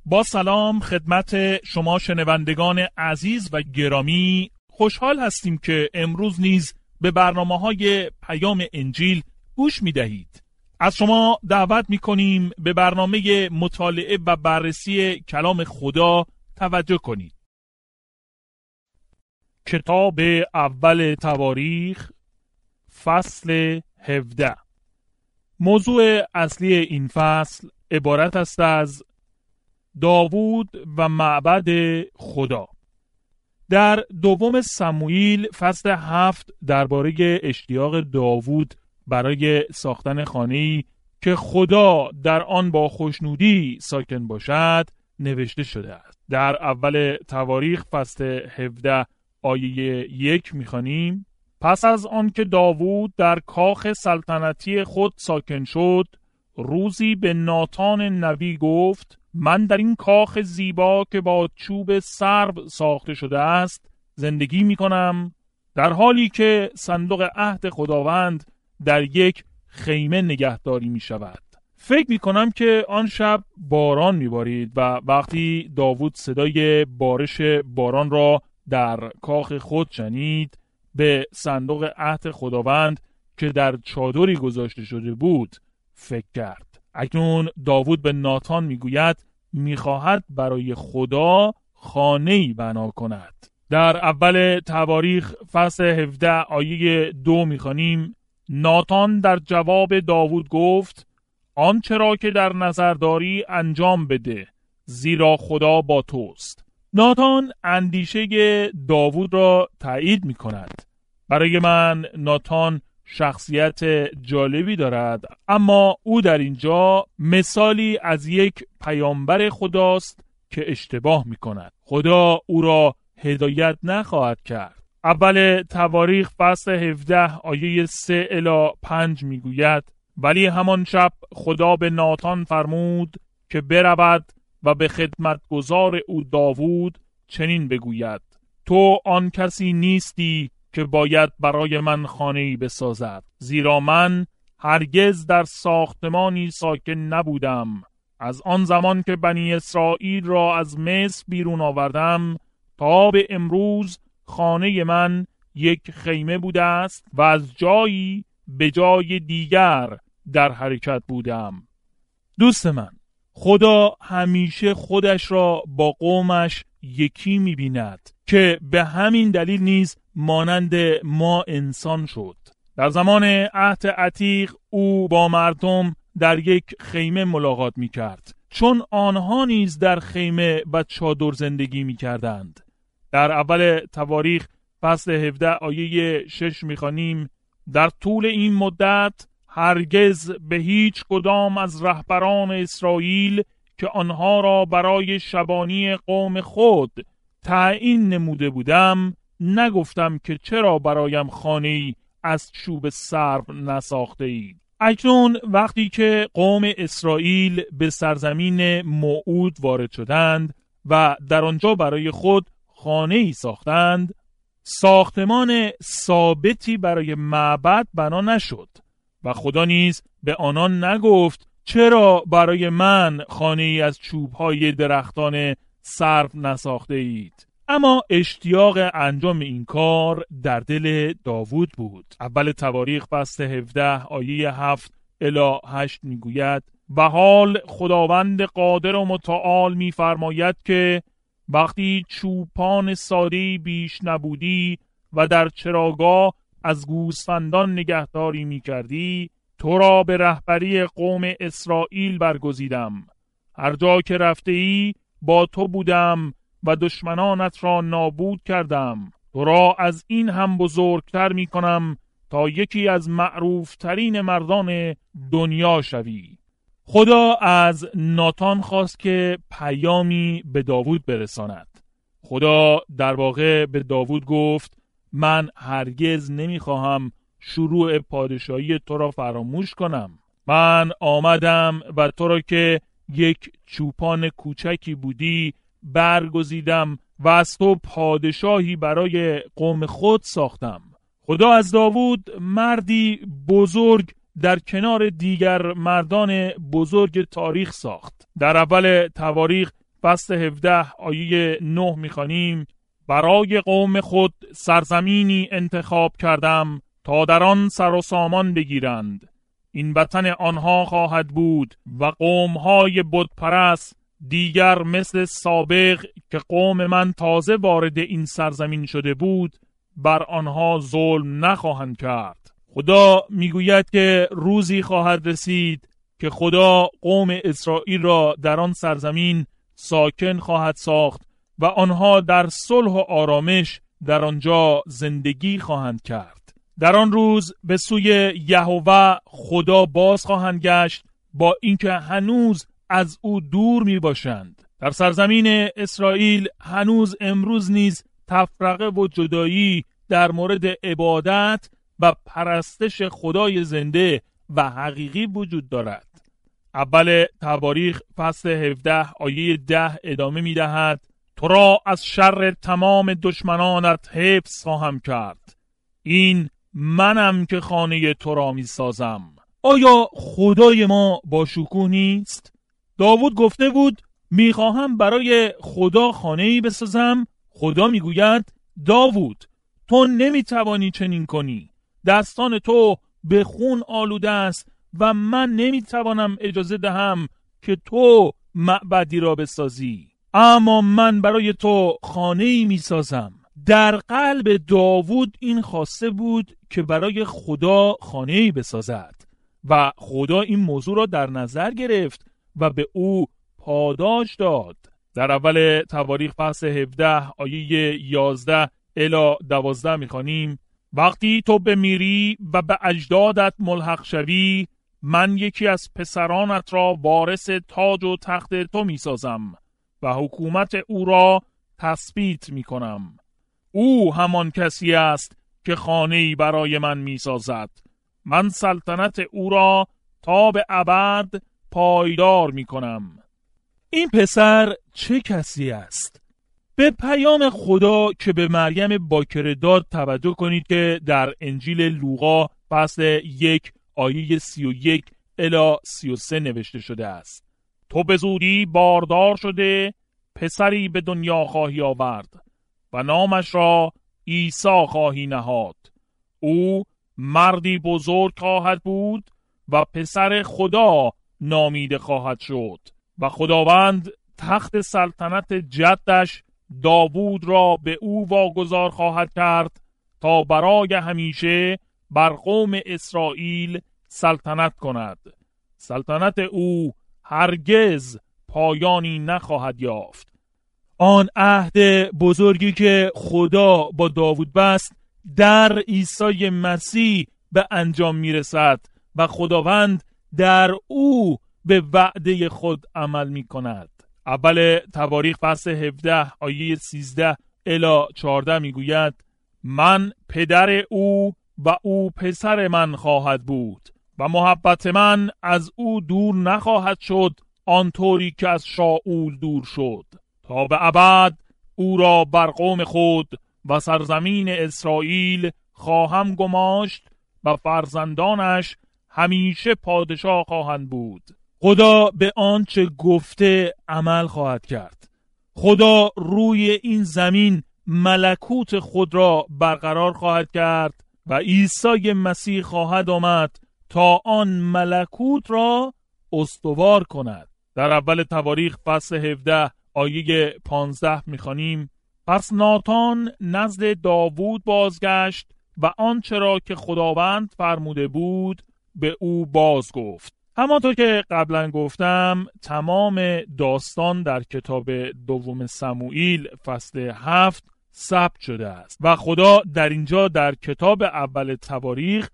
با سلام خدمت شما شنوندگان عزیز و گرامی، خوشحال هستیم که امروز نیز به برنامه‌های پیام انجیل گوش می‌دهید. از شما دعوت می‌کنیم به برنامه مطالعه و بررسی کلام خدا توجه کنید. کتاب اول تواریخ فصل 17. موضوع اصلی این فصل عبارت است از داوود و معبد خدا. در دوم سموئیل فصل 7 درباره اشتیاق داوود برای ساختن خانه‌ای که خدا در آن با خوشنودی ساکن باشد نوشته شده است. در اول تواریخ فصل 17 آیه 1 می‌خوانیم: پس از آن که داوود در کاخ سلطنتی خود ساکن شد، روزی به ناتان نبی گفت: من در این کاخ زیبا که با چوب سرو ساخته شده است زندگی می کنم، در حالی که صندوق عهد خداوند در یک خیمه نگهداری می شود. فکر می کنم که آن شب باران می بارید و وقتی داوود صدای بارش باران را در کاخ خود شنید، به صندوق عهد خداوند که در چادری گذاشته شده بود فکر کرد. اکنون داوود به ناتان میگوید میخواهد برای خدا خانه‌ای بنا کند. در اول تواریخ فصل 17 آیه 2 میخوانیم: ناتان در جواب داوود گفت: آنچه را که در نظر داری انجام بده، زیرا خدا با توست. ناتان اندیشه داوود را تایید میکند. برای من ناتان شخصیت جالبی دارد، اما او در اینجا مثالی از یک پیامبر خداست که اشتباه می کند. خدا او را هدایت نخواهد کرد. اول تواریخ فصل 17 آیه 3 الی 5 می گوید: ولی همان شب خدا به ناتان فرمود که برود و به خدمتگزار او داوود چنین بگوید: تو آن کسی نیستی که باید برای من خانه‌ای بسازد، زیرا من هرگز در ساختمانی ساکن نبودم. از آن زمان که بنی اسرائیل را از مصر بیرون آوردم تا به امروز خانه من یک خیمه بوده است و از جایی به جای دیگر در حرکت بودم. دوست من، خدا همیشه خودش را با قومش یکی می‌بیند که به همین دلیل نیز مانند ما انسان شد. در زمان عهد عتیق او با مردم در یک خیمه ملاقات می کرد، چون آنها نیز در خیمه و چادر زندگی می کردند. در اول تواریخ فصل 17 آیه 6 می خوانیم: در طول این مدت هرگز به هیچ کدام از رهبران اسرائیل که آنها را برای شبانی قوم خود تعیین نموده بودم نگفتم که چرا برایم خانه‌ای از چوب سرو نساخته اید. اکنون وقتی که قوم اسرائیل به سرزمین موعود وارد شدند و در آنجا برای خود خانه‌ای ساختند، ساختمان ثابتی برای معبد بنا نشد و خدا نیز به آنان نگفت چرا برای من خانه‌ای از چوب‌های درختان سرو نساخته اید. اما اشتیاق انجام این کار در دل داوود بود. اول تواریخ فصل 17 آیه 7 الی 8 میگوید: و حال خداوند قادر و متعال میفرماید که وقتی چوپان ساده‌ای بیش نبودی و در چراگاه از گوسفندان نگهداری میکردی، تو را به رهبری قوم اسرائیل برگزیدم. هر جا که رفته ای با تو بودم و دشمنانت را نابود کردم. تو را از این هم بزرگتر می کنم تا یکی از معروف ترین مردان دنیا شوی. خدا از ناتان خواست که پیامی به داوود برساند. خدا در واقع به داوود گفت: من هرگز نمیخواهم شروع پادشاهی تو را فراموش کنم. من آمدم و تو را که یک چوپان کوچکی بودی برگزیدم و از تو پادشاهی برای قوم خود ساختم. خدا از داوود مردی بزرگ در کنار دیگر مردان بزرگ تاریخ ساخت. در اول تواریخ فصل 17 آیه 9 می‌خوانیم: برای قوم خود سرزمینی انتخاب کردم تا در آن سر و سامان بگیرند. این وطن آنها خواهد بود و قوم‌های بتپرست دیگر مثل سابق که قوم من تازه وارد این سرزمین شده بود بر آنها ظلم نخواهند کرد. خدا میگوید که روزی خواهد رسید که خدا قوم اسرائیل را در آن سرزمین ساکن خواهد ساخت و آنها در صلح و آرامش در آنجا زندگی خواهند کرد. در آن روز به سوی یهوه خدا باز خواهند گشت، با اینکه هنوز از او دور می باشند. در سرزمین اسرائیل هنوز امروز نیز تفرقه و جدایی در مورد عبادت و پرستش خدای زنده و حقیقی وجود دارد. اول تواریخ فصل 17 آیه 10 ادامه می دهد: تو را از شر تمام دشمنانت حفظ خواهم کرد. این منم که خانه تو را می سازم. آیا خدای ما با شکوه نیست؟ داوود گفته بود میخواهم برای خدا خانه‌ای بسازم. خدا میگوید داوود تو نمیتوانی چنین کنی. دستان تو به خون آلوده است و من نمیتوانم اجازه دهم که تو معبدی را بسازی. اما من برای تو خانه‌ای میسازم. در قلب داوود این خواسته بود که برای خدا خانه‌ای بسازد و خدا این موضوع را در نظر گرفت و به او پاداش داد. در اول تواریخ فصل 17 آیه 11 الی 12 می‌خوانیم: وقتی تو بمیری و به اجدادت ملحق شوی، من یکی از پسرانت را وارث تاج و تخت تو می‌سازم و حکومت او را تثبیت می‌کنم. او همان کسی است که خانه‌ای برای من می‌سازد. من سلطنت او را تا به ابد پایدار می‌کنم. این پسر چه کسی است؟ به پیام خدا که به مریم باکره داد توجه کنید که در انجیل لوقا فصل 1 آیه 31 الی 33 نوشته شده است: تو به زودی باردار شده پسری به دنیا خواهی آورد و نامش را عیسی خواهی نهاد. او مردی بزرگ خواهد بود و پسر خدا نامیده خواهد شد و خداوند تخت سلطنت جدش داوود را به او واگذار خواهد کرد تا برای همیشه بر قوم اسرائیل سلطنت کند. سلطنت او هرگز پایانی نخواهد یافت. آن عهد بزرگی که خدا با داوود بست در عیسی مسیح به انجام میرسد و خداوند در او به وعده خود عمل می کند. اول تواریخ فصل 17 آیه 13 الی 14 می گوید: من پدر او و او پسر من خواهد بود و محبت من از او دور نخواهد شد آنطوری که از شاول دور شد، تا به ابد او را بر قوم خود و سرزمین اسرائیل خواهم گماشت و فرزندانش همیشه پادشاه خواهند بود. خدا به آنچه گفته عمل خواهد کرد. خدا روی این زمین ملکوت خود را برقرار خواهد کرد و عیسی مسیح خواهد آمد تا آن ملکوت را استوار کند. در اول تواریخ فصل 17 آیه 15 می‌خوانیم: پس ناتان نزد داوود بازگشت و آنچه را که خداوند فرموده بود به او باز گفت. همانطور که قبلا گفتم تمام داستان در کتاب دوم سموئیل فصل 7 ثبت شده است و خدا در اینجا در کتاب اول تواریخ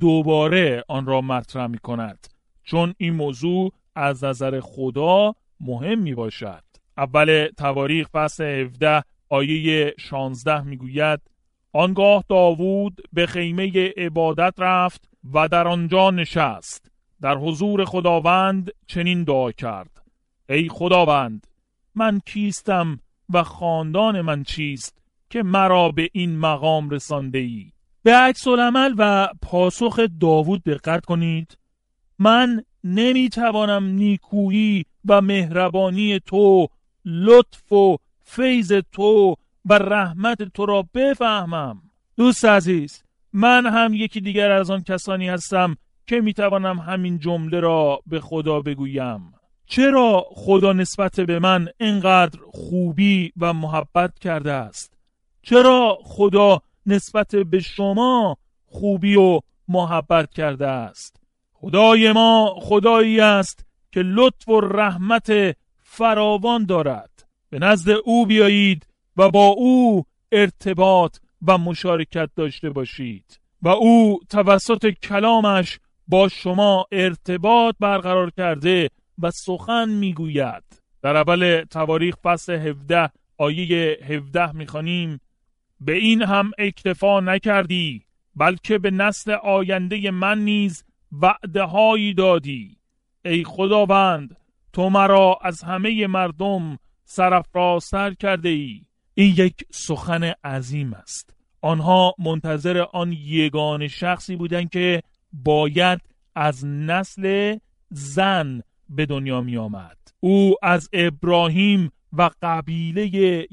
دوباره آن را مطرح می کند، چون این موضوع از نظر خدا مهم می باشد. اول تواریخ فصل 17 آیه 16 می گوید: آنگاه داوود به خیمه عبادت رفت و در آنجا نشست. در حضور خداوند چنین دعا کرد: ای خداوند، من کیستم و خاندان من چیست که مرا به این مقام رسانده ای؟ به عکس العمل و پاسخ داوود دقت کنید. من نمیتوانم نیکویی و مهربانی تو لطف و فیض تو و رحمت تو را بفهمم. دوست عزیز، من هم یکی دیگر از آن کسانی هستم که میتوانم همین جمله را به خدا بگویم. چرا خدا نسبت به من اینقدر خوبی و محبت کرده است؟ چرا خدا نسبت به شما خوبی و محبت کرده است؟ خدای ما خدایی است که لطف و رحمت فراوان دارد. به نزد او بیایید و با او ارتباط و مشارکت داشته باشید و او توسط کلامش با شما ارتباط برقرار کرده و سخن میگوید. در اول تواریخ فصل 17 آیه 17 میخوانیم: به این هم اکتفا نکردی، بلکه به نسل آینده من نیز وعده هایی دادی. ای خداوند، تو مرا از همه مردم سرافرازتر کرده ای. این یک سخن عظیم است. آنها منتظر آن یگانه شخصی بودند که باید از نسل زن به دنیا می آمد. او از ابراهیم و قبیله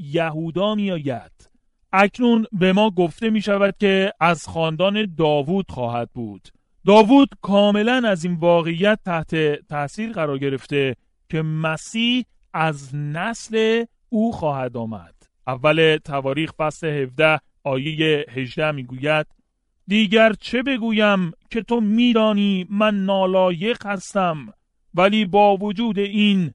یهودا می آید. اکنون به ما گفته می شود که از خاندان داوود خواهد بود. داوود کاملا از این واقعیت تحت تاثیر قرار گرفته که مسیح از نسل او خواهد آمد. اول تواریخ فصل 17 آیه 18 می گوید: دیگر چه بگویم که تو میدانی من نالایق هستم، ولی با وجود این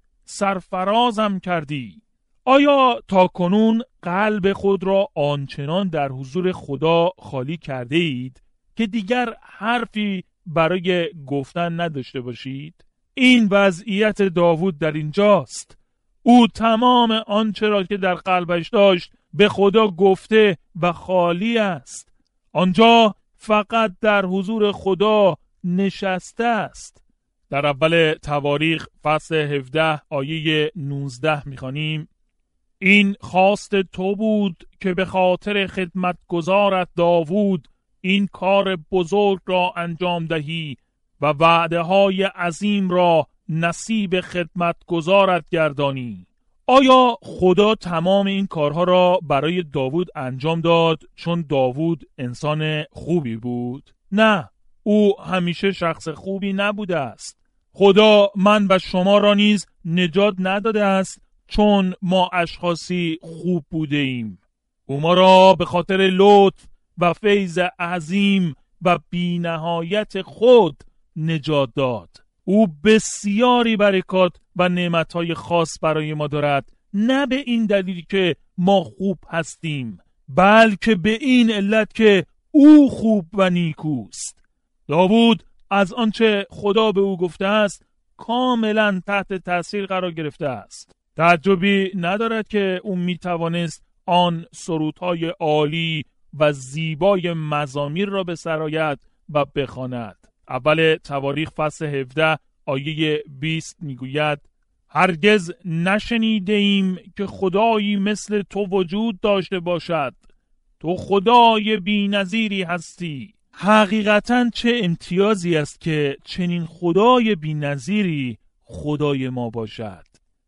سرفرازم کردی. آیا تا کنون قلب خود را آنچنان در حضور خدا خالی کرده اید که دیگر حرفی برای گفتن نداشته باشید؟ این وضعیت داوود در اینجاست. او تمام آنچه را که در قلبش داشت به خدا گفته و خالی است. آنجا فقط در حضور خدا نشسته است. در اول تواریخ فصل 17 آیه 19 می‌خوانیم: این خواست تو بود که به خاطر خدمتگزارت داوود این کار بزرگ را انجام دهی و وعده های عظیم را نصیب خدمتگزارت گردانی. آیا خدا تمام این کارها را برای داوود انجام داد چون داوود انسان خوبی بود؟ نه، او همیشه شخص خوبی نبوده است. خدا من و شما را نیز نجات نداده است چون ما اشخاصی خوب بوده ایم. او ما را به خاطر لطف و فیض عظیم و بی‌نهایت خود نجات داد. او بسیاری برکات و نعمتهای خاص برای ما دارد، نه به این دلیل که ما خوب هستیم، بلکه به این علت که او خوب و نیکوست. داوود از آنچه خدا به او گفته است کاملا تحت تاثیر قرار گرفته است. تعجبی ندارد که او می توانست آن سرودهای عالی و زیبای مزامیر را بسراید و بخواند. اول تواریخ فصل 17 آیه 20 میگوید: هرگز نشنیده ایم که خدایی مثل تو وجود داشته باشد. تو خدای بی‌نظیری هستی. حقیقتاً چه امتیازی است که چنین خدای بی‌نظیری خدای ما باشد.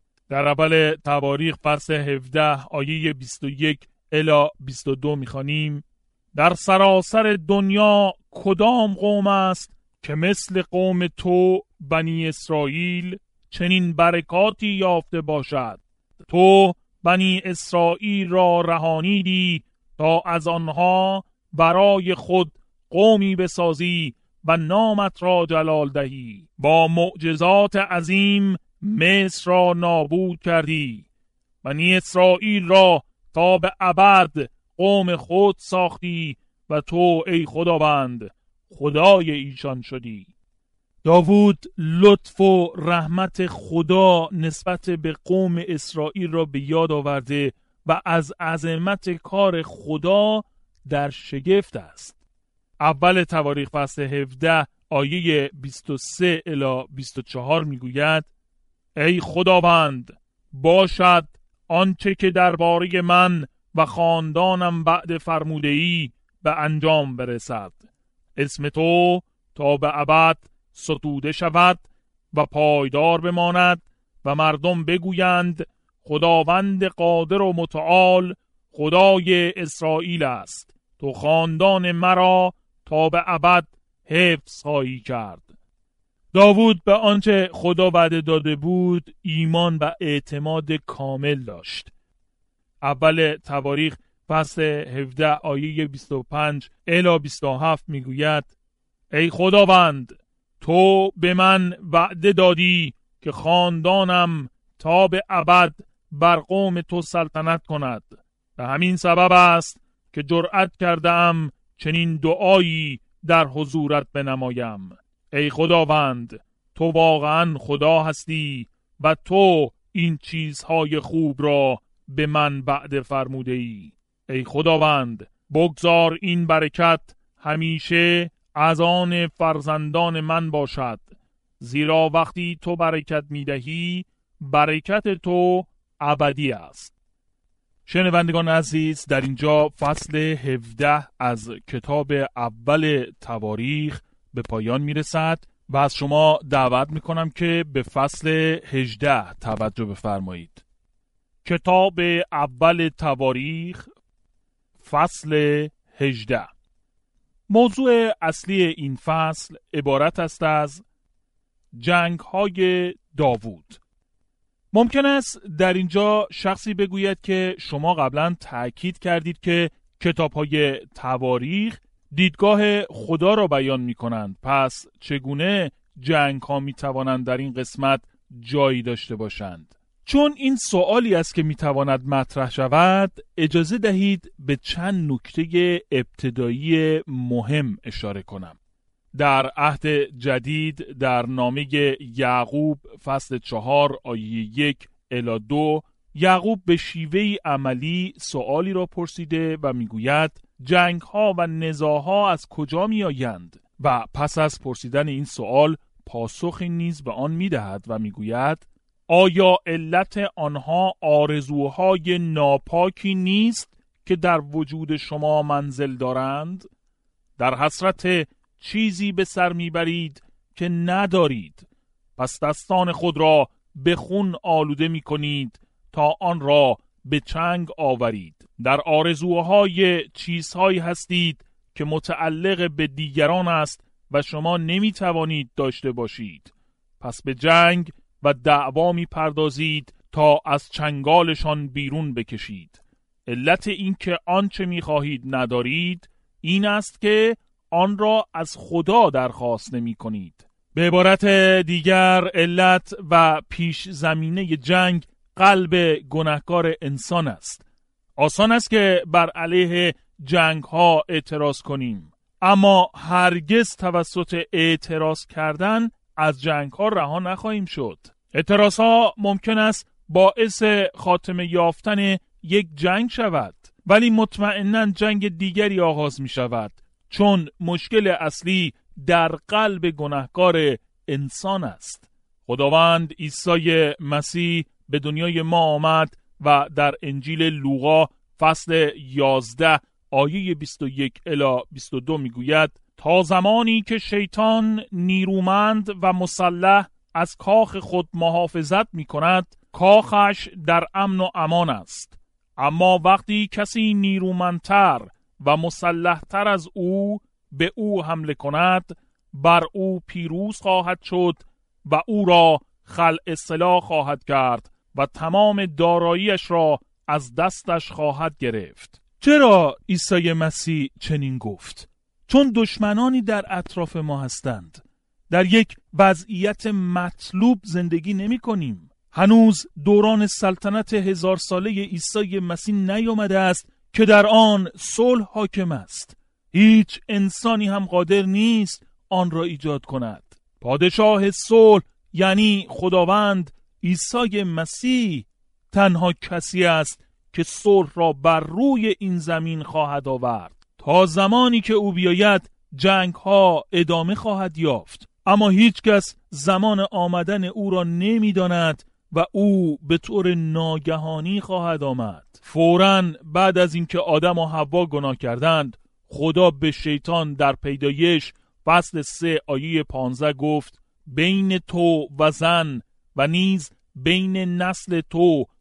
در اول تواریخ فصل 17 آیه 21 الی 22 میخوانیم: در سراسر دنیا کدام قوم است که مثل قوم تو بنی اسرائیل چنین برکاتی یافته باشد؟ تو بنی اسرائیل را رهانیدی تا از آنها برای خود قومی بسازی و نامت را جلال دهی. با معجزات عظیم مصر را نابود کردی. بنی اسرائیل را تا به ابد قوم خود ساختی و تو ای خداوند خدای ایشان شدی. داوود لطف و رحمت خدا نسبت به قوم اسرائیل را به یاد آورده و از عظمت کار خدا در شگفت است. اول تواریخ فصل 17 آیه 23 الی 24 میگوید: ای خداوند، باشد آنچه که درباره من و خاندانم بعد فرموده ای به انجام برسد. اسم تو تا به ابد ستوده شود و پایدار بماند و مردم بگویند خداوند قادر و متعال خدای اسرائیل است. تو خاندان مرا تا به ابد حفظ خواهی کرد. داوود به آنچه خدا وعده داده بود ایمان و اعتماد کامل داشت. اول تواریخ فصل 17 آیه 25 الی 27 میگوید: ای خداوند، تو به من وعده دادی که خاندانم تا به ابد بر قوم تو سلطنت کند. به همین سبب است که جرأت کردم چنین دعایی در حضورت بنمایم. ای خداوند، تو واقعا خدا هستی و تو این چیزهای خوب را به من وعده فرموده ای. ای خداوند، بگذار این برکت همیشه از آن فرزندان من باشد، زیرا وقتی تو برکت میدهی برکت تو ابدی است. شنوندگان عزیز، در اینجا فصل 17 از کتاب اول تواریخ به پایان میرسد و از شما دعوت میکنم که به فصل 18 توجه بفرمایید. کتاب اول تواریخ فصل 18. موضوع اصلی این فصل عبارت است از جنگ‌های داوود. ممکن است در اینجا شخصی بگوید که شما قبلا تأکید کردید که کتاب‌های تواریخ دیدگاه خدا را بیان می‌کنند، پس چگونه جنگ‌ها می‌توانند در این قسمت جایی داشته باشند؟ چون این سوالی است که می‌تواند مطرح شود، اجازه دهید به چند نکته ابتدایی مهم اشاره کنم. در عهد جدید در نامه یعقوب فصل 4 آیه 1 الی 2 یعقوب به شیوهی عملی سوالی را پرسیده و میگوید جنگ‌ها و نزاع‌ها از کجا میآیند؟ و پس از پرسیدن این سوال پاسخی نیز به آن میدهد و میگوید آیا علت آنها آرزوهای ناپاکی نیست که در وجود شما منزل دارند؟ در حسرت چیزی به سر میبرید که ندارید، پس دستان خود را به خون آلوده میکنید تا آن را به چنگ آورید. در آرزوهای چیزهایی هستید که متعلق به دیگران است و شما نمیتوانید داشته باشید، پس به جنگ و دعوا میپردازید تا از چنگالشان بیرون بکشید. علت این که آنچه میخواهید ندارید این است که آن را از خدا درخواست نمی کنید. به عبارت دیگر علت و پیش زمینه جنگ قلب گناهکار انسان است. آسان است که بر علیه جنگ ها اعتراض کنیم، اما هرگز توسط اعتراض کردن از جنگ ها رها نخواهیم شد. اعتراض ها ممکن است باعث خاتمه یافتن یک جنگ شود، ولی مطمئناً جنگ دیگری آغاز می شود، چون مشکل اصلی در قلب گناهکار انسان است. خداوند عیسی مسیح به دنیای ما آمد و در انجیل لوقا فصل 11 آیه 21 الی 22 میگوید تا زمانی که شیطان نیرومند و مسلح از کاخ خود محافظت می کند، کاخش در امن و امان است. اما وقتی کسی نیرومندتر و مسلحتر از او به او حمله کند، بر او پیروز خواهد شد و او را خلع سلاح خواهد کرد و تمام داراییش را از دستش خواهد گرفت. چرا عیسی مسیح چنین گفت؟ چون دشمنانی در اطراف ما هستند. در یک وضعیت مطلوب زندگی نمی کنیم. هنوز دوران سلطنت 1000 ساله عیسی مسیح نیامده است که در آن صلح حاکم است. هیچ انسانی هم قادر نیست آن را ایجاد کند. پادشاه صلح یعنی خداوند عیسی مسیح تنها کسی است که صلح را بر روی این زمین خواهد آورد. تا زمانی که او بیاید جنگ ها ادامه خواهد یافت، اما هیچ کس زمان آمدن او را نمی داند و او به طور ناگهانی خواهد آمد. فوراً بعد از اینکه آدم و حوا گناه کردند، خدا به شیطان در پیدایش فصل 3 آیه 15 گفت بین تو و زن و نیز بین نسل تو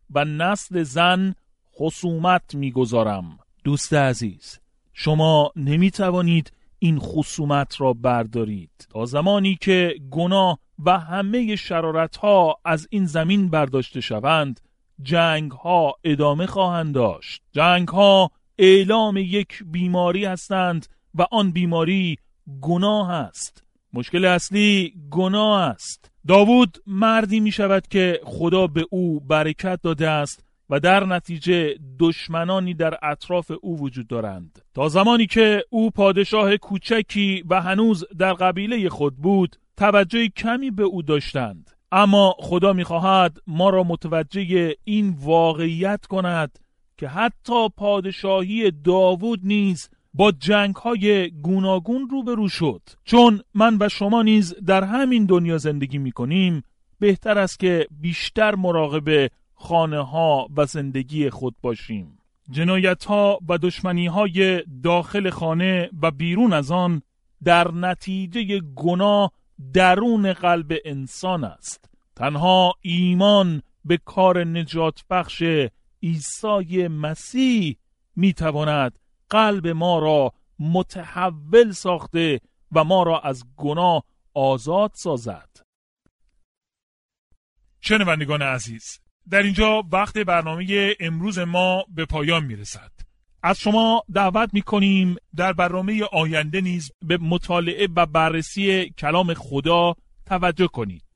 و نسل زن خصومت می‌گذارم. دوست عزیز، شما نمی‌توانید این خصومت را بردارید تا زمانی که گناه و همه شرارت‌ها از این زمین برداشته شوند. جنگ‌ها ادامه خواهند داشت. جنگ‌ها اعلام یک بیماری هستند و آن بیماری گناه است. مشکل اصلی گناه است. داوود مردی می شود که خدا به او برکت داده است و در نتیجه دشمنانی در اطراف او وجود دارند. تا زمانی که او پادشاه کوچکی و هنوز در قبیله خود بود، توجه کمی به او داشتند. اما خدا می خواهد ما را متوجه این واقعیت کند که حتی پادشاهی داوود نیز با جنگ‌های گوناگون روبرو شد. چون من و شما نیز در همین دنیا زندگی می‌کنیم، بهتر است که بیشتر مراقب خانه‌ها و زندگی خود باشیم. جنایت‌ها و دشمنی‌های داخل خانه و بیرون از آن در نتیجه گناه درون قلب انسان است. تنها ایمان به کار نجات بخش عیسی مسیح می‌تواند قلب ما را متحول ساخته و ما را از گناه آزاد سازد. شنوندگان عزیز، در اینجا وقت برنامه امروز ما به پایان میرسد. از شما دعوت میکنیم در برنامه آینده نیز به مطالعه و بررسی کلام خدا توجه کنید.